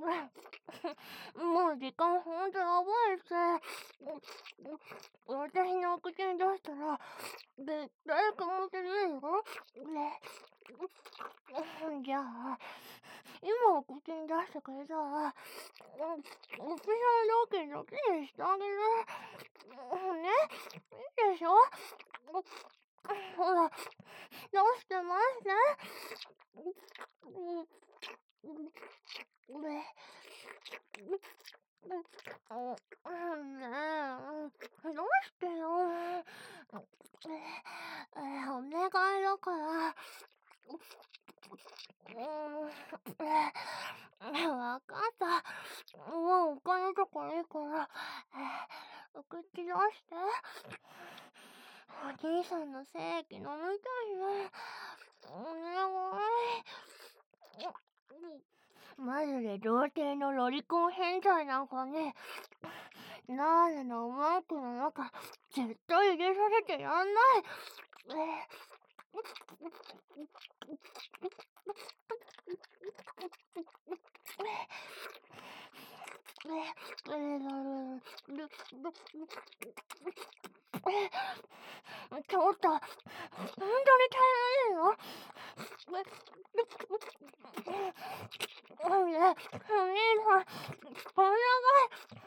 もう時間ほんとやばいし、私の口に出したら、絶対気持ち悪いよ。ね。じゃあ、今口に出したからさ、オフィシャル料金だけにしてあげる。ね、いいでしょ？ほら、どうしてますね。どうしてよ。お願いだから。わかった。もうお金とかいいから、口出して。おじいさんの精液飲みたいね。お願い。マジで童貞のロリコン変態なんかね、ナーレのマークの中、絶対入れさせてやんない。ちょっと、本当に耐えられるの？お願い、お願い、